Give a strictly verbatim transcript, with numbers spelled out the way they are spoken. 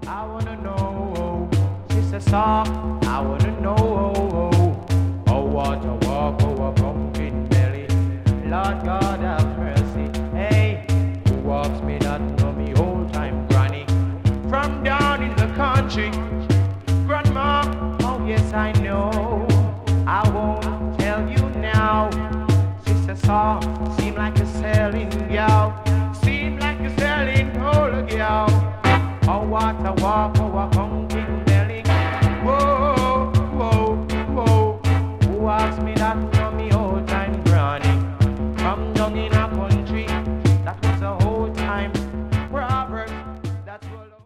I wanna know, sister song, I wanna know, oh what a walk, oh a broken belly, Lord God have mercy, hey, who walks me not know me old time granny, from down in the country, grandma, oh yes I know, I won't tell you now, sister song, seem like a selling gal, seem like a selling old gal. Oh, what a walk,